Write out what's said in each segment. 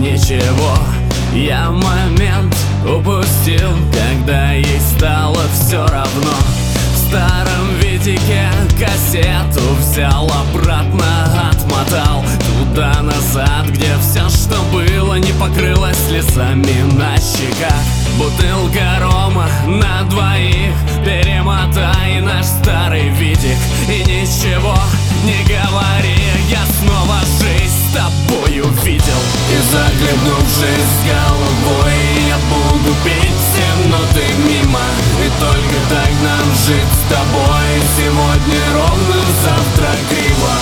ничего. Я момент упустил, когда ей стало все равно. В старом видике кассету взял, обратно отмотал туда-назад, где все, что было, не покрылось слезами на щеках. Бутылка рома на двоих, перемотай наш старый видик и ничего не говори. Я снова жизнь с тобою видел. И захлебнувшись с головой, я буду пить все ноты мимо. И только так нам жить с тобой. Сегодня ровно, завтра криво.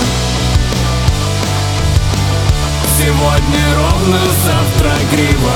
Сегодня ровно, завтра криво.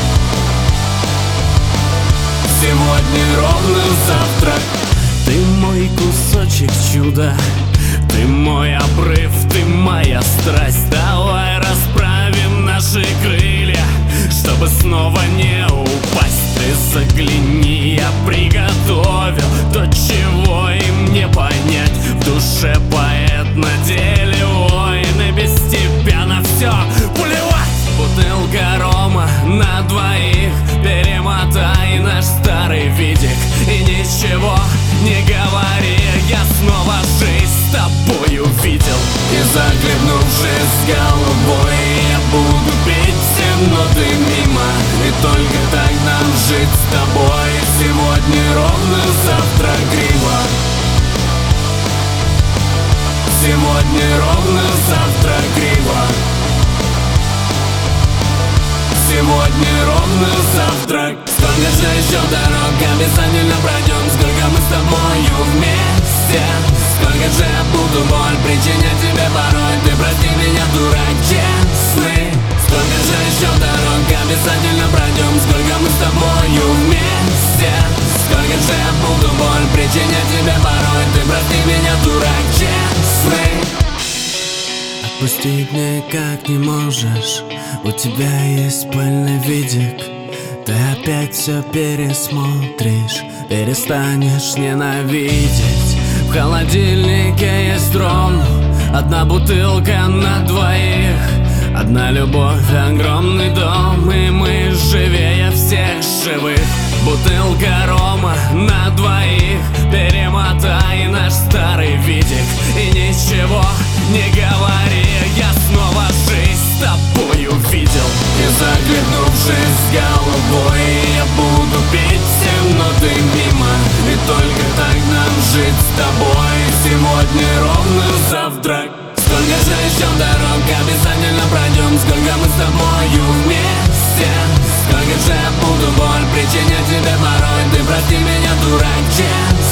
Сегодня ровно, завтра. Ты мой кусочек чуда, ты мой обрыв, ты моя страсть. Давай расправим наши крылья, чтобы снова не упасть. Ты загляни, я приготовил то, чего им не понять. В душе поэт, на деле воин, и без тебя на все плевать. Бутылка рома на двоих, перемотай наш старый видик и ничего не говори. Я снова жизнь с тобою видел. И захлебнувшись с головой, я буду пить все ноты мимо. И только так нам жить с тобой. Сегодня ровно, завтра криво. Сегодня ровно, завтра криво. Сегодня ровно, завтра. Сколько же еще дорог обязательно пройдем? Сколько мы с тобою вместе? Сколько же я буду боль причинять тебе порой? Ты прости меня, дурак честный. Сколько же еще дорог обязательно пройдем? Сколько мы с тобою вместе? Сколько же я буду боль причинять тебе порой? Ты прости меня, дурак честный. Отпустить никак не можешь, у тебя есть пыльный видик. Ты опять все пересмотришь, перестанешь ненавидеть. В холодильнике есть ром, одна бутылка на двоих. Одна любовь, огромный дом, и мы живее всех живых. Бутылка рома на двоих, перемотай наш старый видик и ничего не говори. Я снова жизнь с тобою видел. И захлебнувшись с головой, я буду пить все ноты мимо. И только так нам жить с тобой. Сегодня ровно, завтра. Сколько же еще дорог обязательно пройдем? Сколько мы с тобою вместе? Сколько же я буду боль причинять тебе порой? Ты прости меня, дурак честный.